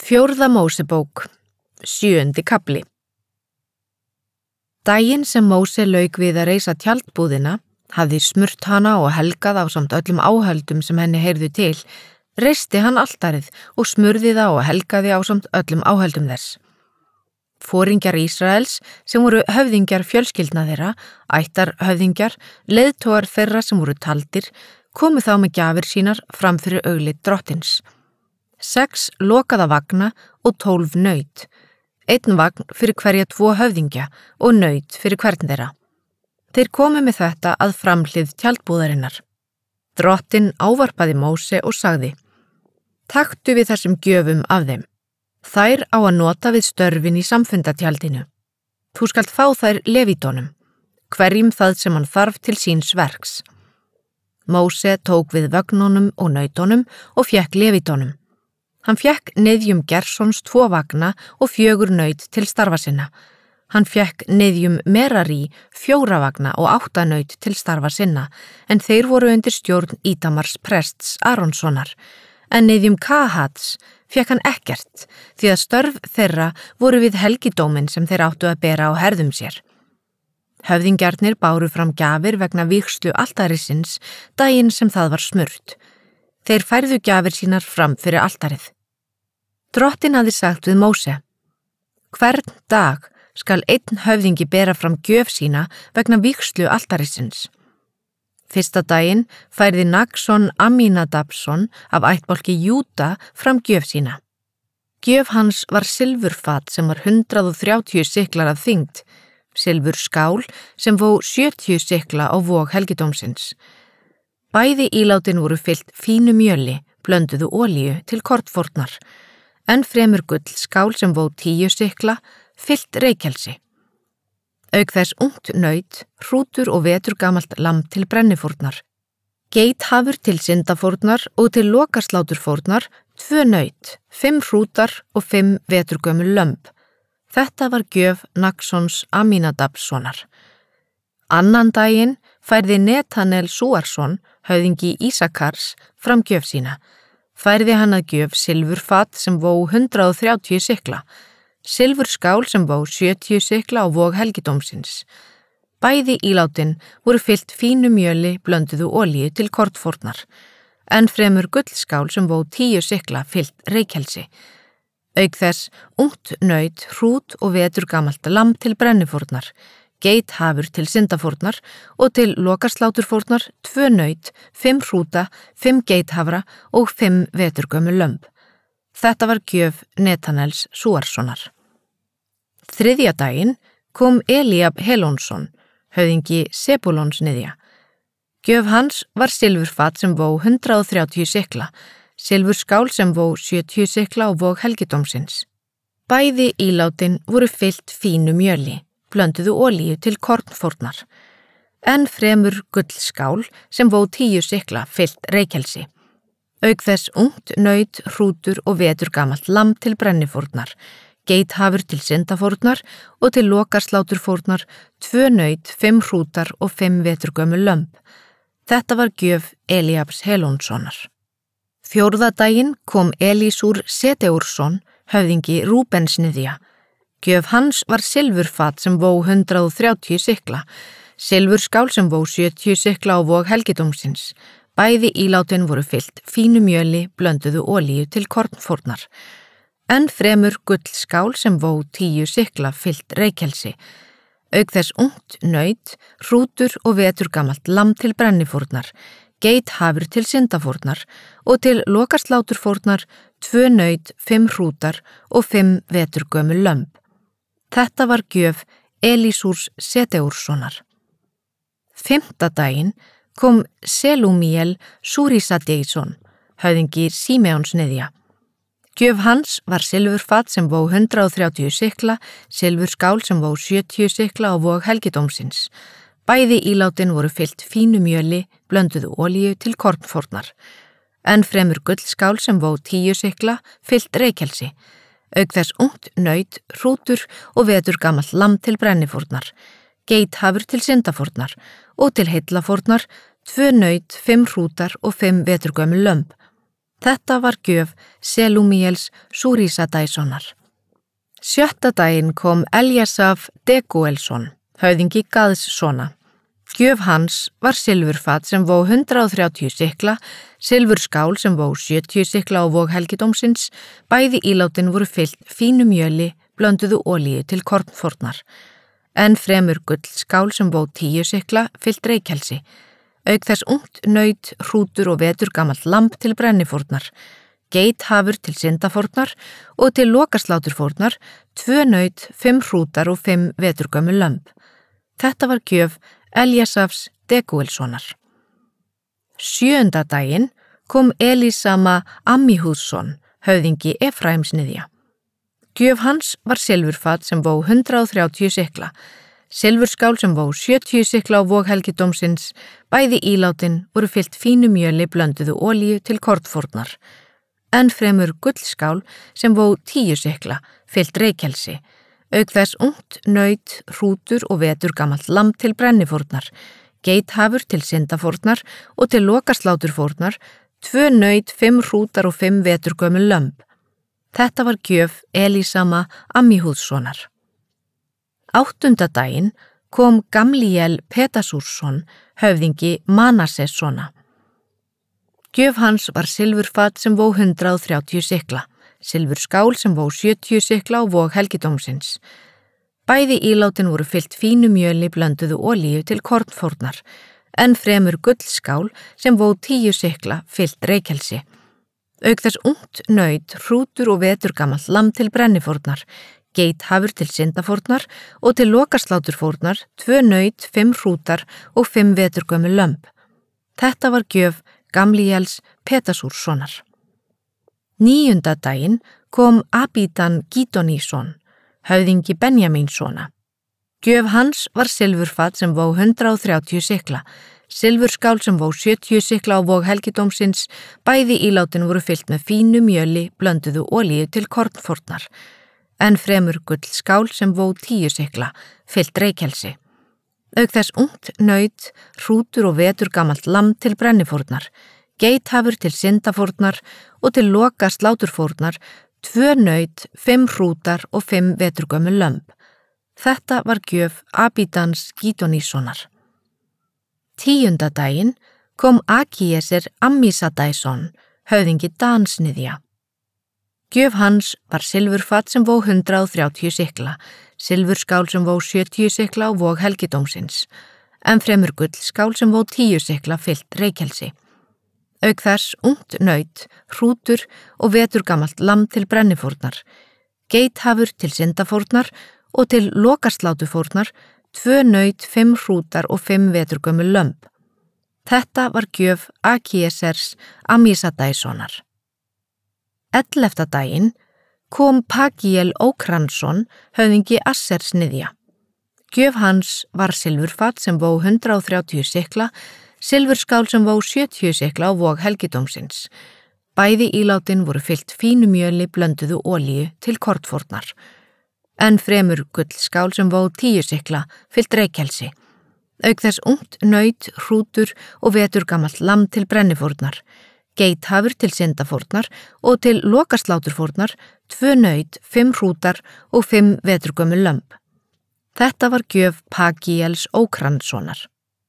Fjórða Mósebók, 7. kafli. Daginn sem Móse lauk við að reisa tjaldbúðina, hafði smurt hana og helgað ásamt öllum áhöldum sem henni heyrðu til, reisti hann altarið og smurði það og helgaði ásamt öllum áhöldum þess. Foringjar Ísraels, sem voru höfðingjar fjölskyldna þeirra, ættarhöfðingjar, leiðtogar þeirra sem voru taldir, komu þá með gjafir sínar fram fyrir augliti drottins. 6 lokaða vagna og 12 naut, 1 vagn fyrir hverja 2 höfðingja og naut fyrir hvern þeirra. Þeir komu með þetta að framhlið tjaldbúðarinnar. Drottinn ávarpaði Móse og sagði: Taktu við þessum gjöfum af þeim. Þær á að nota við störfin í samfundatjaldinu. Þú skalt fá þær levítónum, hverjum það sem hann þarf til síns verks. Móse tók við vögnunum og nautónum og fékk levítónum. Hann fékk niðjum Gersons 2 vagna og 4 naut til starfa sinna. Hann fékk niðjum Merari 4 vagna og 8 naut til starfa sinna, en þeir voru undir stjórn Ítamars prests Aronssonar. En niðjum Kahats fékk hann ekkert, því að störf þeirra voru við helgidóminn sem þeir áttu að bera á herðum sér. Höfðingjarnir báru fram gjafir vegna vígslu altarisins daginn sem það var smurt. Þeir færðu gjafir sínar fram fyrir altarið. Drottinn hafði sagt við Móse: Hvern dag skal 1 höfðingi bera fram gjöf sína vegna vígslu altarisins. Fyrsta daginn færði Nagsson Amminadabsson af ættbálki Júda fram gjöf sína. Gjöf hans var silfurfat sem var 130 siklar að þyngd, silfurskál sem vó 70 sikla á vog helgidómsins. Bæði ílátin voru fyllt fínu mjöli, blönduðu olíu til kornfórnar, en fremur gullskál sem vó 10 sikla, fyllt reykjelsi. Auk þess ungt naut, hrútur og veturgamalt lamb til brennifórnar, geithafur til syndafórnar og til lokasláturfórnar 2 naut, 5 hrútar og 5 veturgömul lömb. Þetta var gjöf Nagsons Amminadabssonar. Annan daginn færði Netanel Súarsson, höfðingi Ísakars, fram gjöf sína. Færði hann að gjöf silfurfat sem vó 130 sikla, silfurskál sem vó 70 sikla á vog helgidómsins. Bæði ílátin voru fyllt fínu mjöli, blönduðu olíu til kornfórnar, en fremur gullskál sem vó 10 sikla fyllt reykjelsi. Auk þess ungt naut, hrút og veturgamalt lamb til brennifórnar, geithafur til syndafórnar og til lokasláturfórnar 2 naut, 5 hrúta, 5 geithafra og 5 veturgömul lömb. Þetta var gjöf Netanels Súarssonar. Þriðja daginn kom Elíab Helónsson, höfðingi Sebúlonsniðja. Gjöf hans var silfurfat sem vó 130 sikla, silfurskál sem vó 70 sikla á vog helgidómsins. Bæði ílátin voru fyllt fínu mjöli, blönduðu olíu til kornfórnar, en fremur gullskál sem vó 10 sikla fyllt reykjelsi. Auk þess ungt naut, hrútur og veturgamalt lamb til brennifórnar, geithafur til syndafórnar og til lokasláturfórnar 2 naut, 5 hrútar og 5 veturgömul lömb. Þetta var gjöf Elíabs Helónssonar. Fjórða daginn kom Elísúr Sedeúrsson, höfðingi Rúbensniðja. Gjöf hans var silfurfat sem vó 130 sikla, silfurskál sem vó 70 sikla á vog helgidómsins. Bæði ílátin voru fyllt fínu mjöli, blönduðu olíu til kornfórnar, en fremur gullskál sem vó 10 sikla fyllt reykjelsi. Auk þess ungt naut, hrútur og veturgamalt lamb til brennifórnar, geithafur til syndafórnar og til lokasláturfórnar 2 naut, 5 hrútar og 5 veturgömul lömb. Þetta var gjöf Elísúrs Sedeúrssonar. Fimmta daginn kom Selúmiel Súrisadeinsson, höfðingi Símeonsniðja. Gjöf hans var silfurfat sem vó 130 sikla, silfurskál sem vó 70 sikla á vog helgidómsins. Bæði ílátin voru fyllt fínu mjöli, blönduðu olíu til kornfórnar, en fremur gullskál sem vó 10 sikla fyllt reykjelsi. Auk þess ungt naut, hrútur og veturgamalt lamb til brennifórnar, geithafur til syndafórnar og til heillafórnar 2 naut, 5 hrútar og 5 veturgömul lömb. Þetta var gjöf Selúmiels Súrísadæssonar. 7. daginn kom Eljasaf Degúelsson, höfðingi Gaðssona. Gjöf hans var silfurfat sem vó 130 sikla, silfurskál sem vó 70 sikla á vog helgidómsins, bæði ílátin voru fyllt fínu mjöli, blönduðu olíu til kornfórnar. Enn fremur gullskál sem vó 10 sikla, fyllt reykjelsi. Auk þess ungt naut, hrútur og veturgamalt lamb til brennifórnar, geithafur til syndafórnar og til lokasláturfórnar 2 naut, 5 hrútar og 5 veturgömmul lömb. Þetta var gjöf Eljasafs Degúelssonar. 7. daginn kom Elísama Ammihússon, höfðingi Efraimsniðja. Gjöf hans var silfurfat sem vó 130 sikla, silfurskál sem vó 70 sikla á vog helgidómsins, bæði ílátin voru fyllt fínu mjöli, blönduðu olíu til kornfórnar. Enn fremur gullskál sem vó 10 sikla, fyllt reykjelsi. Auk þess ungt naut, hrútur og veturgamalt lamb til brennifórnar, geithafur til syndafórnar og til lokasláturfórnar 2 naut, 5 hrútar og 5 veturgömmul lömb. Þetta var gjöf Elísama Ammihússonar. 8. daginn kom Gamliel Petasúrsson, höfðingi Manassessona. Gjöf hans var silfurfat sem vó 130 sikla, silfurskál sem vó 70 sikla á vog helgidómsins. Bæði ílátin voru fyllt fínu mjöli, blönduðu olíu til kornfórnar, enn fremur gullskál sem vó 10 sikla, fyllt reykjelsi. Auk þess ungt naut, hrútur og veturgamalt lamb til brennifórnar, geithafur til syndafórnar og til lokasláturfórnar 2 naut, 5 hrútar og 5 veturgömmul lömb. Þetta var gjöf Gamliels Petasúrssonar. 9. daginn kom Abídan Gídonísson, höfðingi Benjamínssona. Gjöf hans var silfurfat sem vó 130 sikla, silfurskál sem vó 70 sikla á vog helgidómsins, bæði ílátin voru fyllt með fínu mjöli, blönduðu olíu til kornfórnar. Enn fremur gullskál sem vó 10 sikla, fyllt reykjelsi. Auk þess ungt naut, hrútur og veturgamalt lamb til brennifórnar, geithafur til syndafórnar og til lokasláturfórnar 2 naut, 5 hrútar og 5 veturgömmul lömb. Þetta var gjöf Abídans Gídoníssonar. 10. daginn kom Akíeser Ammisadæsson, höfðingi Dansniðja. Gjöf hans var silfurfat sem vó 130 sikla, silfurskál sem vó 70 sikla á vog helgidómsins, enn fremur gullskál sem vó 10 sikla, fyllt reykjelsi. Auk þess ungt naut, hrútur og veturgamalt lamb til brennifórnar, geithafur til syndafórnar og til lokasláturfórnar 2 naut, 5 hrútar og 5 veturgömmul lömb. Þetta var gjöf Akíesers Ammisadæssonar. 11. daginn kom Pagiel Ókransson, höfðingi Assersniðja. Gjöf hans var silfurfat sem vó 130 sikla, silfurskál sem vó 70 sikla á vog helgidómsins. Bæði ílátin voru fyllt fínu mjöli, blönduðu olíu til kornfórnar. Enn fremur gullskál sem vó 10 sikla, fyllt reykjelsi. Auk þess ungt naut, hrútur og veturgamalt lamb til brennifórnar, geithafur til syndafórnar og til lokasláturfórnar 2 naut, 5 hrútar og 5 veturgömmul lömb. Þetta var gjöf Pagiels Ókranssonar.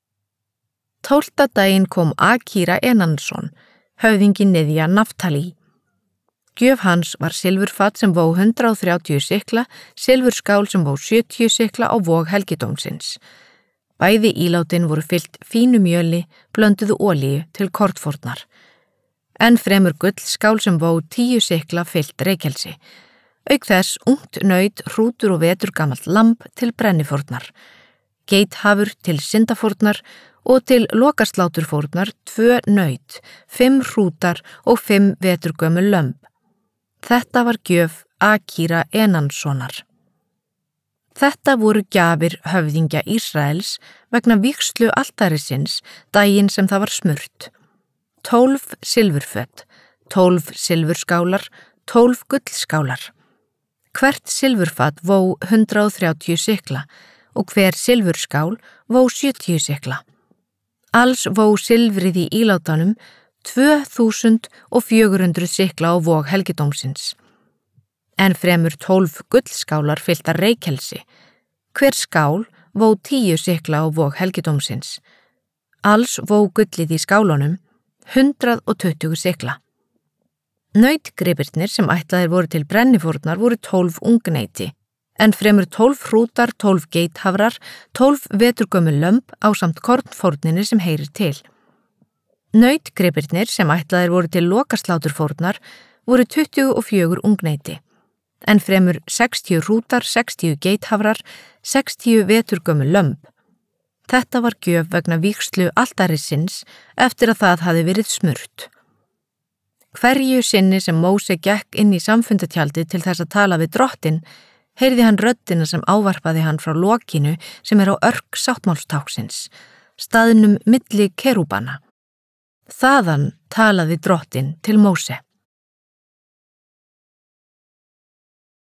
12. daginn kom Akíra Enansson, höfðingi Niðja Naftali. Gjöf hans var silfurfat sem vó 130 sikla, silfurskál sem vó 70 sikla á vog helgidómsins. Bæði ílátin voru fyllt fínu mjöli, blönduðu olíu til kornfórnar. Enn fremur gullskál sem vó 10 sikla, fyllt reykjelsi. Auk þess ungt naut, hrútur og veturgamalt lamb til brennifórnar, geithafur til syndafórnar og til lokasláturfórnar 2 naut, 5 hrútar og 5 veturgömmul lömb. Þetta var gjöf Akíra Enanssonar. Þetta voru gjafir höfðingja Ísraels vegna vígslu altarisins daginn sem það var smurt. 12 silfurföt, 12 silfurskálar, 12 gullskálar. Hvert silfurfat vó 130 sikla og hver silfurskál vó 70 sikla. Alls vó silfrið í ílátanum 2400 sykla á vog helgidómsins. En fremur 12 gullskálar fylltar reykelsi. Hver skál vó 10 sykla á vog helgidómsins. Alls vó gullið í skálunum 120 sykla. Nautgripirnir sem ætlaðir voru til brennifórnar voru 12 ungneiti, en fremur 12 hrútar, 12 geithafrar, 12 veturgömmul lömb ásamt kornfórninni sem heyrir til. Nautgripirnir sem ætlaðir voru til lokasláturfórnar voru 24 ungneiti, en fremur 60 hrútar, 60 geithafrar, 60 veturgömmul lömb. Þetta var gjöf vegna vígslu altarisins eftir að það hafi verið smurt. Hverju sinni sem Móse gekk inn í samfundatjaldið til þess að tala við drottinn, heyrði hann röddina sem ávarpaði hann frá lokinu sem á örk sáttmálstáksins, staðnum milli kerúbana. Þaðan talaði drottinn til Móse.